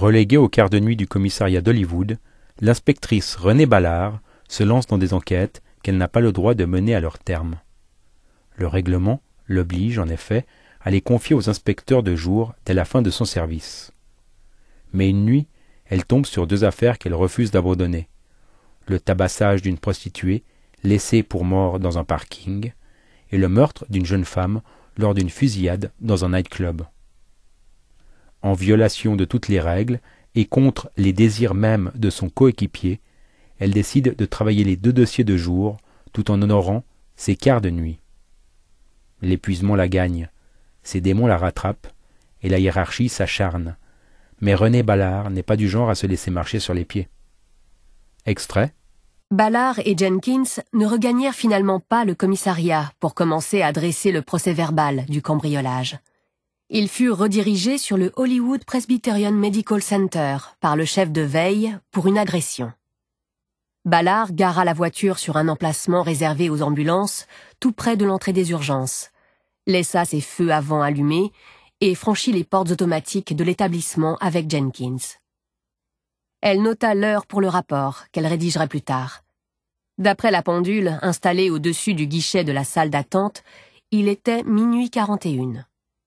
Reléguée au quart de nuit du commissariat d'Hollywood, l'inspectrice Renée Ballard se lance dans des enquêtes qu'elle n'a pas le droit de mener à leur terme. Le règlement l'oblige, en effet, à les confier aux inspecteurs de jour dès la fin de son service. Mais une nuit, elle tombe sur 2 affaires qu'elle refuse d'abandonner. Le tabassage d'une prostituée, laissée pour mort dans un parking, et le meurtre d'une jeune femme lors d'une fusillade dans un nightclub. En violation de toutes les règles et contre les désirs mêmes de son coéquipier, elle décide de travailler les 2 dossiers de jour tout en honorant ses quarts de nuit. L'épuisement la gagne, ses démons la rattrapent et la hiérarchie s'acharne. Mais Renée Ballard n'est pas du genre à se laisser marcher sur les pieds. Extrait. Ballard et Jenkins ne regagnèrent finalement pas le commissariat pour commencer à dresser le procès-verbal du cambriolage. Ils furent redirigés sur le Hollywood Presbyterian Medical Center par le chef de veille pour une agression. Ballard gara la voiture sur un emplacement réservé aux ambulances, tout près de l'entrée des urgences, laissa ses feux avant allumés et franchit les portes automatiques de l'établissement avec Jenkins. Elle nota l'heure pour le rapport, qu'elle rédigerait plus tard. D'après la pendule installée au-dessus du guichet de la salle d'attente, il était minuit 41.